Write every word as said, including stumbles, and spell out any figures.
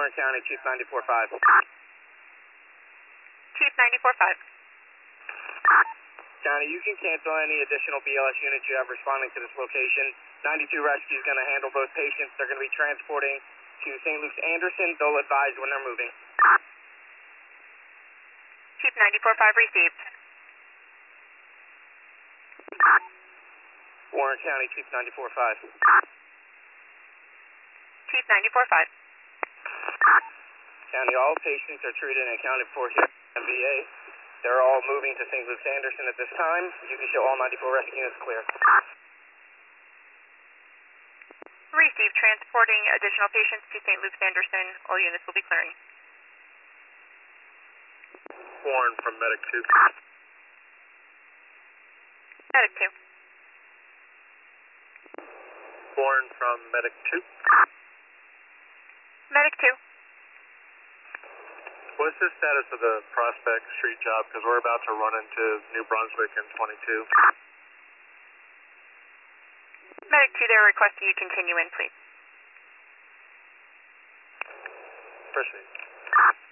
Warren County, Chief ninety-four five. Chief ninety-four five. County, you can cancel any additional B L S units you have responding to this location. ninety-two Rescue is going to handle both patients. They're going to be transporting to Saint Luke's Anderson. They'll advise when they're moving. Chief ninety-four five received. Warren County, Chief ninety-four five. Chief ninety-four five. County, all patients are treated and accounted for here at M V A. They're all moving to Saint Luke's Anderson at this time. You can show all ninety-four rescue units clear. Received. Transporting additional patients to Saint Luke's Anderson. All units will be clearing. Warren from Medic two. Medic two. Warren from Medic two. Medic two. What's the status of the Prospect Street job? Because we're about to run into New Brunswick in twenty-two. Medic two, they're requesting you continue in, please. Proceed.